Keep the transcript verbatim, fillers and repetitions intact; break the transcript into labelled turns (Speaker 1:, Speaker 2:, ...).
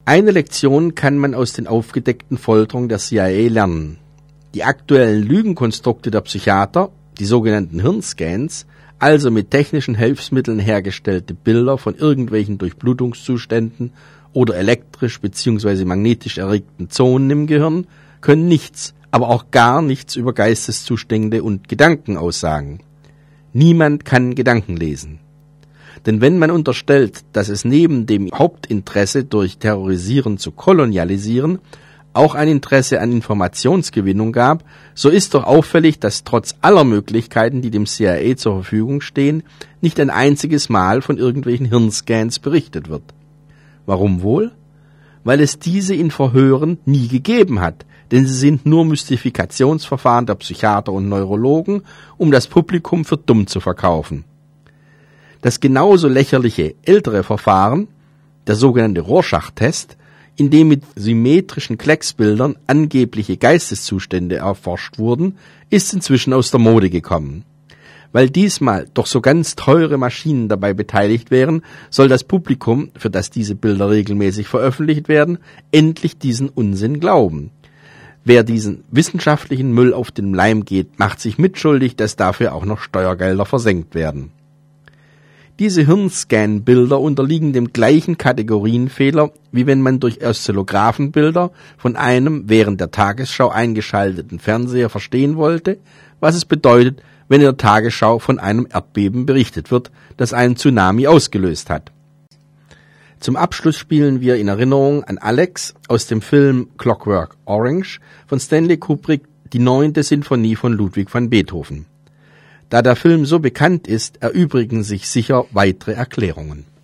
Speaker 1: Eine Lektion kann man aus den aufgedeckten Folterungen der C I A lernen. Die aktuellen Lügenkonstrukte der Psychiater, die sogenannten Hirnscans, also mit technischen Hilfsmitteln hergestellte Bilder von irgendwelchen Durchblutungszuständen oder elektrisch bzw. magnetisch erregten Zonen im Gehirn, können nichts, aber auch gar nichts über Geisteszustände und Gedanken aussagen. Niemand kann Gedanken lesen. Denn wenn man unterstellt, dass es neben dem Hauptinteresse durch Terrorisieren zu kolonialisieren auch ein Interesse an Informationsgewinnung gab, so ist doch auffällig, dass trotz aller Möglichkeiten, die dem C I A zur Verfügung stehen, nicht ein einziges Mal von irgendwelchen Hirnscans berichtet wird. Warum wohl? Weil es diese in Verhören nie gegeben hat, denn sie sind nur Mystifikationsverfahren der Psychiater und Neurologen, um das Publikum für dumm zu verkaufen. Das genauso lächerliche ältere Verfahren, der sogenannte Rorschach-Test, in dem mit symmetrischen Klecksbildern angebliche Geisteszustände erforscht wurden, ist inzwischen aus der Mode gekommen. Weil diesmal doch so ganz teure Maschinen dabei beteiligt wären, soll das Publikum, für das diese Bilder regelmäßig veröffentlicht werden, endlich diesen Unsinn glauben. Wer diesen wissenschaftlichen Müll auf den Leim geht, macht sich mitschuldig, dass dafür auch noch Steuergelder versenkt werden. Diese Hirnscan-Bilder unterliegen dem gleichen Kategorienfehler, wie wenn man durch Oszillographenbilder von einem während der Tagesschau eingeschalteten Fernseher verstehen wollte, was es bedeutet, wenn in der Tagesschau von einem Erdbeben berichtet wird, das einen Tsunami ausgelöst hat. Zum Abschluss spielen wir in Erinnerung an Alex aus dem Film Clockwork Orange von Stanley Kubrick die neunte Sinfonie von Ludwig van Beethoven. Da der Film so bekannt ist, erübrigen sich sicher weitere Erklärungen.